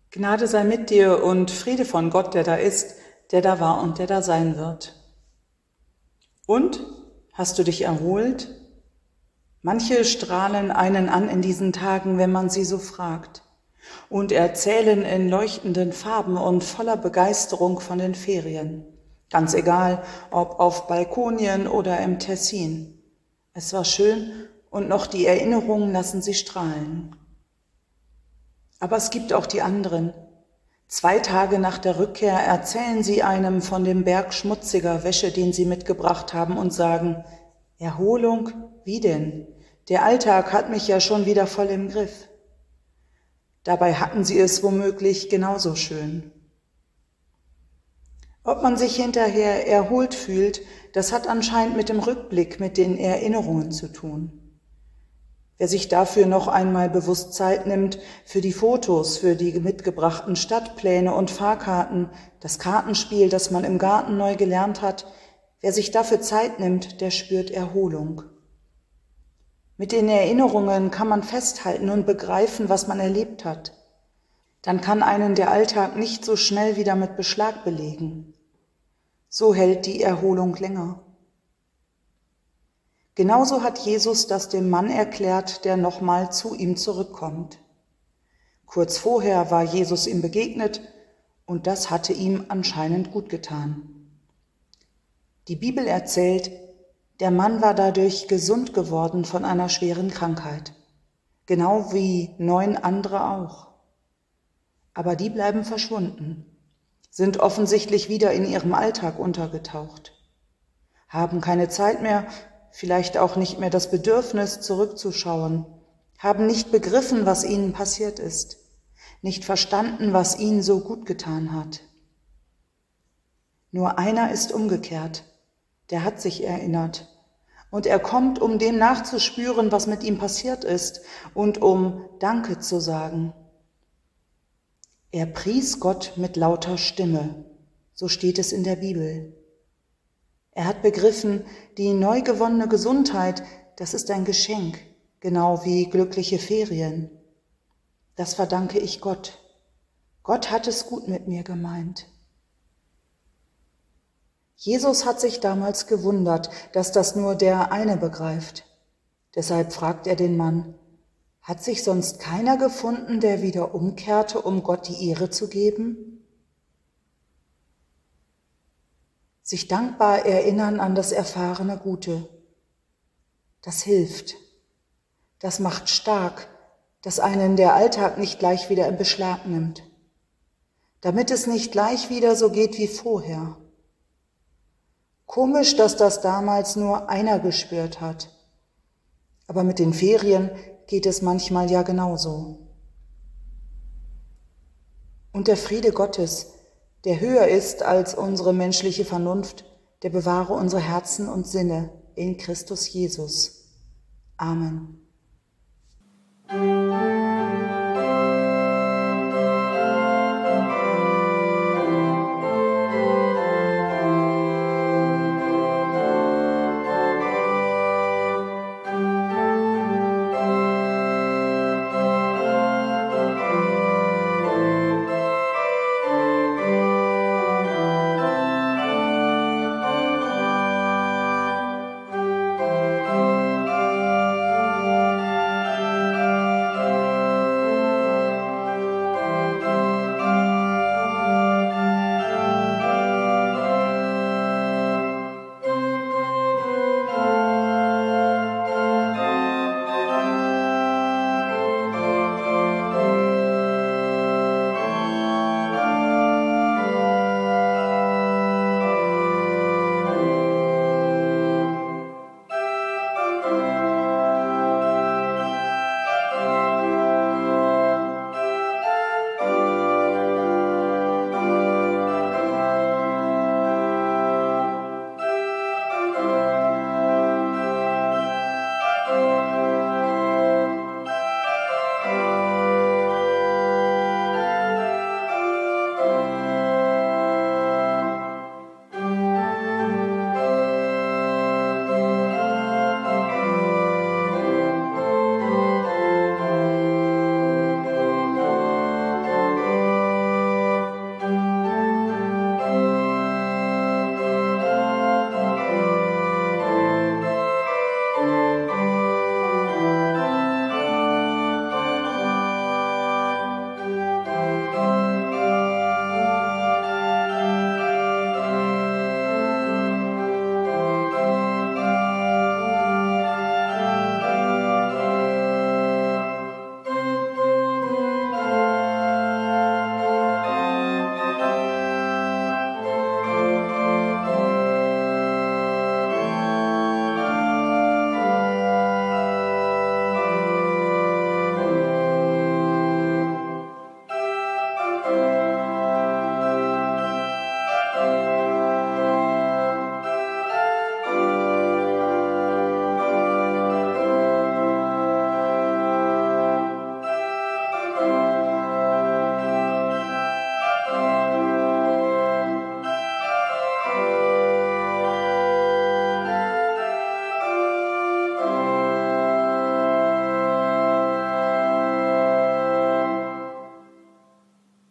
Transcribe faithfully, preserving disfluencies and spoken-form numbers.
Gnade sei mit dir und Friede von Gott, der da ist, der da war und der da sein wird. Und? Hast du dich erholt? Manche strahlen einen an in diesen Tagen, wenn man sie so fragt, und erzählen in leuchtenden Farben und voller Begeisterung von den Ferien. Ganz egal, ob auf Balkonien oder im Tessin. Es war schön und noch die Erinnerungen lassen sie strahlen. Aber es gibt auch die anderen. Zwei Tage nach der Rückkehr erzählen sie einem von dem Berg schmutziger Wäsche, den sie mitgebracht haben, und sagen, Erholung? Wie denn? Der Alltag hat mich ja schon wieder voll im Griff. Dabei hatten sie es womöglich genauso schön. Ob man sich hinterher erholt fühlt, das hat anscheinend mit dem Rückblick, mit den Erinnerungen zu tun. Wer sich dafür noch einmal bewusst Zeit nimmt, für die Fotos, für die mitgebrachten Stadtpläne und Fahrkarten, das Kartenspiel, das man im Garten neu gelernt hat, wer sich dafür Zeit nimmt, der spürt Erholung. Mit den Erinnerungen kann man festhalten und begreifen, was man erlebt hat. Dann kann einen der Alltag nicht so schnell wieder mit Beschlag belegen. So hält die Erholung länger. Genauso hat Jesus das dem Mann erklärt, der nochmal zu ihm zurückkommt. Kurz vorher war Jesus ihm begegnet und das hatte ihm anscheinend gut getan. Die Bibel erzählt, der Mann war dadurch gesund geworden von einer schweren Krankheit, genau wie neun andere auch. Aber die bleiben verschwunden, sind offensichtlich wieder in ihrem Alltag untergetaucht, haben keine Zeit mehr, vielleicht auch nicht mehr das Bedürfnis, zurückzuschauen, haben nicht begriffen, was ihnen passiert ist, nicht verstanden, was ihnen so gut getan hat. Nur einer ist umgekehrt, der hat sich erinnert und er kommt, um dem nachzuspüren, was mit ihm passiert ist und um Danke zu sagen. Er pries Gott mit lauter Stimme, so steht es in der Bibel. Er hat begriffen, die neu gewonnene Gesundheit, das ist ein Geschenk, genau wie glückliche Ferien. Das verdanke ich Gott. Gott hat es gut mit mir gemeint. Jesus hat sich damals gewundert, dass das nur der eine begreift. Deshalb fragt er den Mann, hat sich sonst keiner gefunden, der wieder umkehrte, um Gott die Ehre zu geben? Sich dankbar erinnern an das erfahrene Gute. Das hilft. Das macht stark, dass einen der Alltag nicht gleich wieder in Beschlag nimmt. Damit es nicht gleich wieder so geht wie vorher. Komisch, dass das damals nur einer gespürt hat. Aber mit den Ferien geht es manchmal ja genauso. Und der Friede Gottes, der höher ist als unsere menschliche Vernunft, der bewahre unsere Herzen und Sinne in Christus Jesus. Amen.